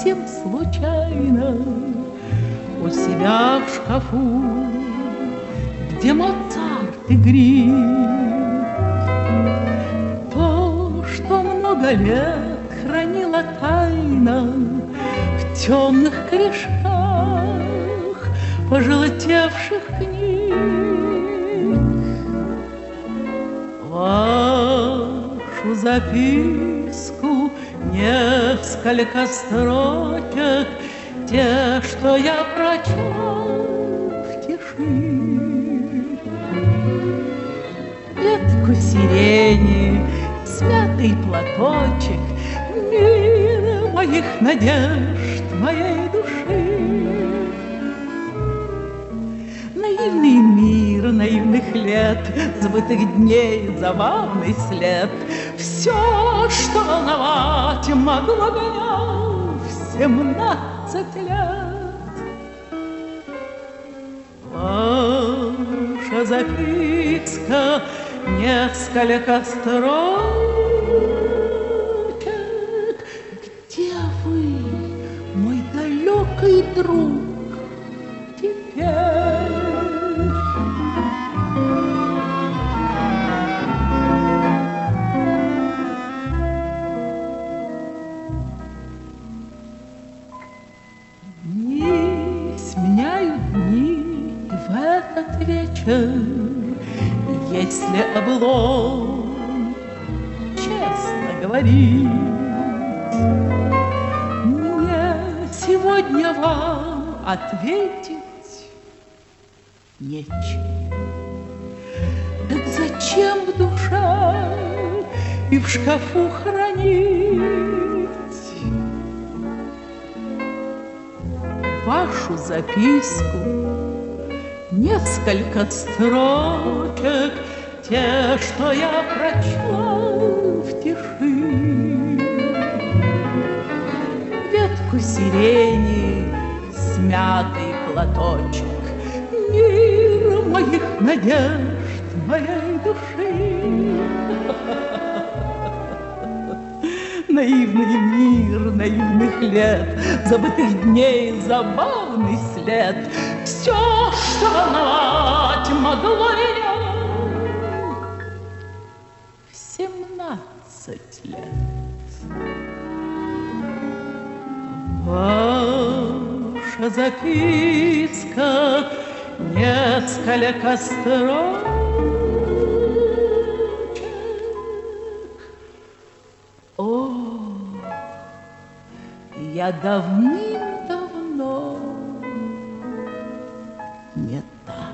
совсем случайно у себя в шкафу, где Моцарт и Грик. То, что много лет хранила тайна в темных корешках пожелтевших книг. Вашу записку, несколько строчек, те, что я прочел в тиши. Ветку сирени, смятый платочек, мир моих надежд, моей души. Наивный мир наивных лет, забытых дней, забавный след. Все, что волновать могло меня в 17 лет. Ваша записка, несколько строчек. Где вы, мой далекий друг, теперь? Дни сменяют дни, и в этот вечер, если облом, честно говорить, мне сегодня вам ответить нечем. Так зачем в душе и в шкафу хранить вашу записку, несколько строчек, те, что я прочла в тиши. Ветку сирени, смятый платочек, мир моих надежд, моей души. Наивный мир наивных лет, забытых дней, забавный след. Все, что волновать могло меня в 17 лет. Ваша записка, несколько строчек. О, я давным-давно не та.